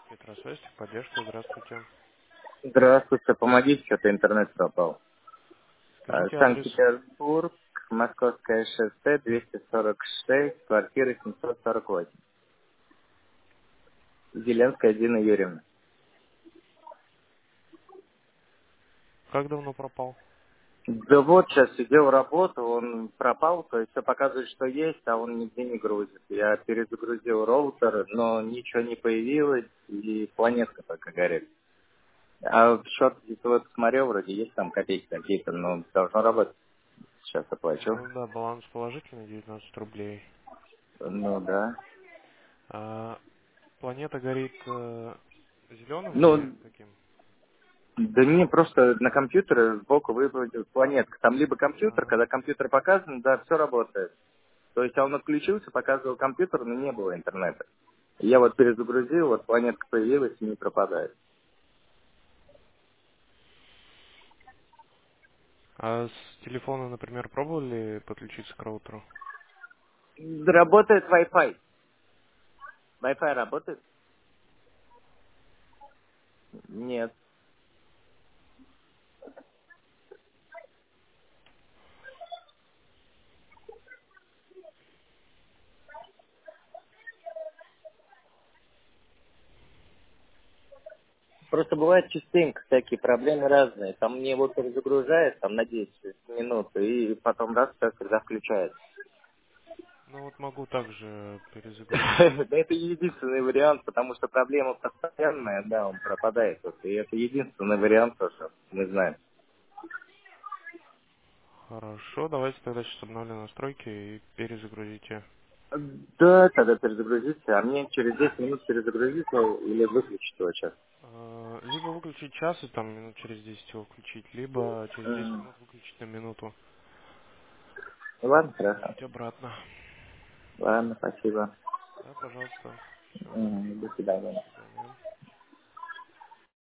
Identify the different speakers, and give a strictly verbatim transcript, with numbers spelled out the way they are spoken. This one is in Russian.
Speaker 1: Петросвязь, поддержка, здравствуйте.
Speaker 2: Здравствуйте, помогите, что-то интернет пропал. А,
Speaker 1: Скажите адрес.
Speaker 2: Санкт-Петербург, Московское шоссе, двести сорок шесть, квартира семьсот сорок восемь. Зеленская Дина Юрьевна.
Speaker 1: Как давно пропал?
Speaker 2: Да вот, сейчас сидел работу, он пропал, то есть все показывает, что есть, а он нигде не грузит. Я перезагрузил роутер, но ничего не появилось, и планетка только горит. А счет, если вот смотрел, вроде есть там копейки какие-то, но должно работать. Сейчас оплачу.
Speaker 1: Ну да, баланс положительный, девятнадцать рублей.
Speaker 2: Ну да.
Speaker 1: А планета горит э, зеленым или
Speaker 2: Ну,
Speaker 1: каким?
Speaker 2: да не, просто на компьютере сбоку выпадет планетка. Там либо компьютер,
Speaker 1: А,
Speaker 2: когда компьютер показан, да, все работает. То есть а он отключился, показывал компьютер, но не было интернета. Я вот перезагрузил, вот планетка появилась и не пропадает.
Speaker 1: а с телефона, например, пробовали подключиться к роутеру?
Speaker 2: Да, работает Wi-Fi. Wi-Fi работает? Нет. Просто бывают частенько всякие проблемы разные. Там мне его перезагружает там на десять минут, и потом раз, так, когда включается.
Speaker 1: Ну вот могу также перезагрузить.
Speaker 2: Да это единственный вариант, потому что проблема постоянная, да, он пропадает. Вот, и это единственный вариант, то, что мы знаем.
Speaker 1: Хорошо, давайте тогда сейчас обновлю настройки и перезагрузите.
Speaker 2: Да, тогда перезагрузите, а мне через десять минут перезагрузить его или выключить его сейчас.
Speaker 1: А, Либо выключить час и там минут через десять его включить, либо через десять
Speaker 2: М,
Speaker 1: минут выключить на минуту
Speaker 2: Ладно,
Speaker 1: и
Speaker 2: хорошо.
Speaker 1: включить обратно.
Speaker 2: Ладно, спасибо.
Speaker 1: Да, пожалуйста. Все.
Speaker 2: М, До свидания.
Speaker 1: До свидания.